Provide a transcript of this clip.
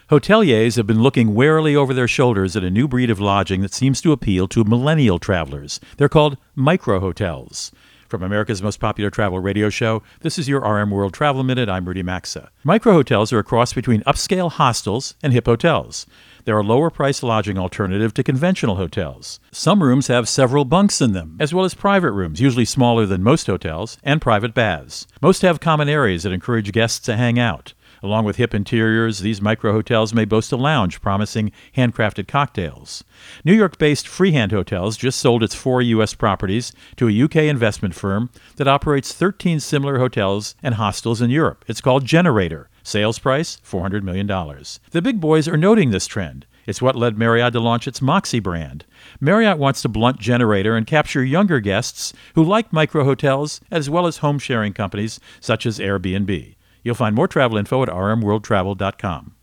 Hoteliers have been looking warily over their shoulders at a new breed of lodging that seems to appeal to millennial travelers. They're called micro-hotels. From America's most popular travel radio show, this is your RM World Travel Minute. I'm Rudy Maxa. Micro-hotels are a cross between upscale hostels and hip hotels. They're a lower-priced lodging alternative to conventional hotels. Some rooms have several bunks in them, as well as private rooms, usually smaller than most hotels, and private baths. Most have common areas that encourage guests to hang out. Along with hip interiors, these micro-hotels may boast a lounge promising handcrafted cocktails. New York-based Freehand Hotels just sold its 4 U.S. properties to a UK investment firm that operates 13 similar hotels and hostels in Europe. It's called Generator. Sales price, $400 million. The big boys are noting this trend. It's what led Marriott to launch its Moxy brand. Marriott wants to blunt Generator and capture younger guests who like micro-hotels as well as home-sharing companies such as Airbnb. You'll find more travel info at rmworldtravel.com.